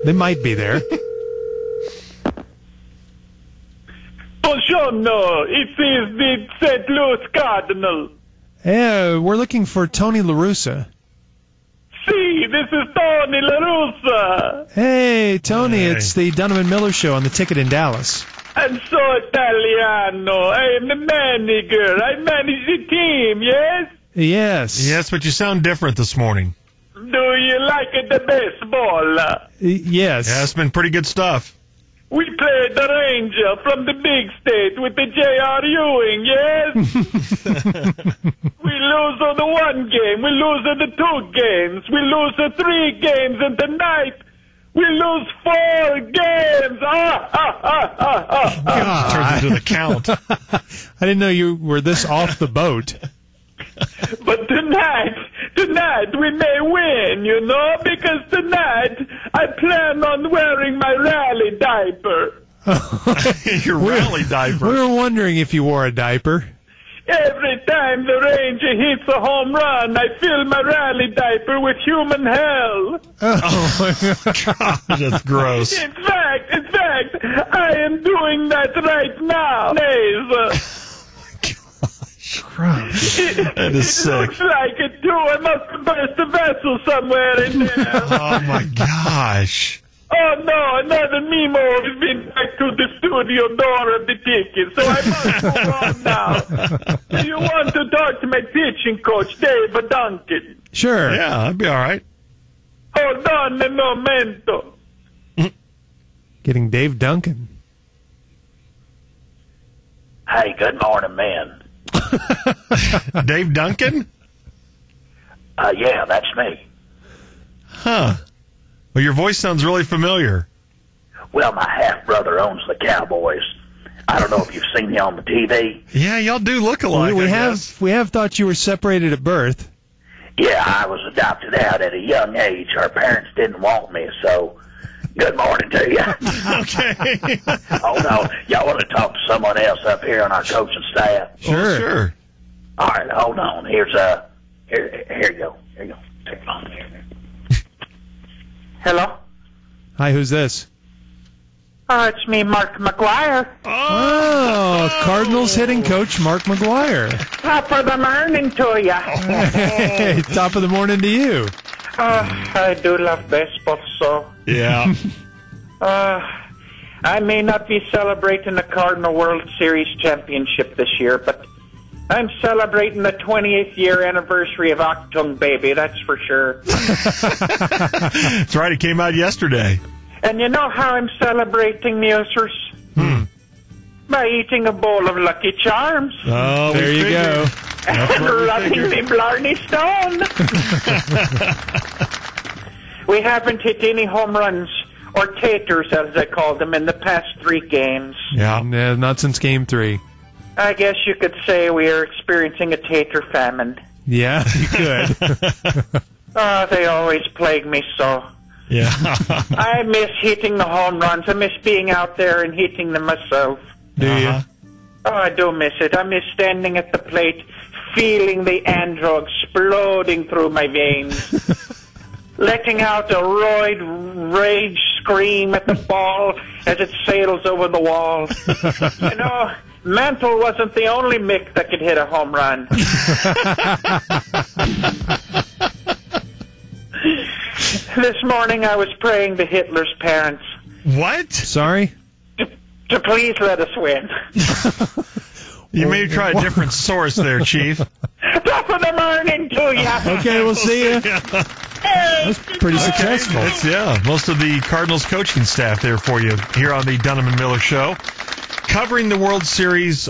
They might be there. Buongiorno, it is the St. Louis Cardinal. Hey, we're looking for Tony La Russa. See, this is Tony La Russa. Hey, Tony, It's the Donovan Miller Show on the Ticket in Dallas. I'm so Italiano. I am the manager. I manage the team, yes? Yes. Yes, but you sound different this morning. Do you like the baseball? Yes. Yeah, it's been pretty good stuff. We played the Ranger from the big state with the J.R. Ewing, yes? We lose on the one game. We lose on the two games. We lose the 3 games, and tonight we lose 4 games. Turns into the count. I didn't know you were this off the boat. But tonight we may win, you know, because tonight I plan on wearing my rally diaper. Your rally diaper. We were wondering if you wore a diaper. Every time the Ranger hits a home run, I fill my rally diaper with human hell. Oh, my God. That's gross. In fact, I am doing that right now. That is sick. It looks like it, too. I must have burst a vessel somewhere in there. Oh, my gosh. Oh, no, another Mimo has been back to the studio door of the ticket, so I must move on now. Do you want to talk to my pitching coach, Dave Duncan? Sure. Yeah, that'd be all right. Hold on a momento. Getting Dave Duncan. Hey, good morning, man. Dave Duncan? Yeah, that's me. Huh. Well, your voice sounds really familiar. Well, my half-brother owns the Cowboys. I don't know if you've seen me on the TV. Yeah, y'all do look alike, we I have guess. we have thought you were separated at birth. Yeah, I was adopted out at a young age. Our parents didn't want me, so good morning to you. Okay. Oh, no, y'all want to talk to someone else up here on our coaching staff? Sure. Well, sure. All right, hold on. Here you go. Here you go. Take it on here. Hello? Hi, who's this? It's me, Mark McGuire. Oh, Cardinals hitting coach Mark McGuire. Top of the morning to you. Hey, top of the morning to you. I do love baseball, so. Yeah. I may not be celebrating the Cardinal World Series championship this year, but I'm celebrating the 20th year anniversary of Octung Baby, that's for sure. That's right, it came out yesterday. And you know how I'm celebrating, musers? By eating a bowl of Lucky Charms. Oh, There you go. And rubbing the Blarney Stone. We haven't hit any home runs, or taters as they call them, in the past 3 games. Yeah. No, not since Game 3. I guess you could say we are experiencing a tater famine. Yeah, you could. They always plague me so. Yeah. I miss hitting the home runs. I miss being out there and hitting them myself. Do you? Oh, I do miss it. I miss standing at the plate, feeling the andro exploding through my veins, letting out a roid rage scream at the ball as it sails over the wall. You know, Mantle wasn't the only Mick that could hit a home run. This morning I was praying to Hitler's parents. What? Sorry? To please let us win. You may try a different source there, Chief. Top of the morning to ya. Okay, we'll see you. That's pretty successful. That's, most of the Cardinals coaching staff there for you here on the Donovan Miller Show. Covering the World Series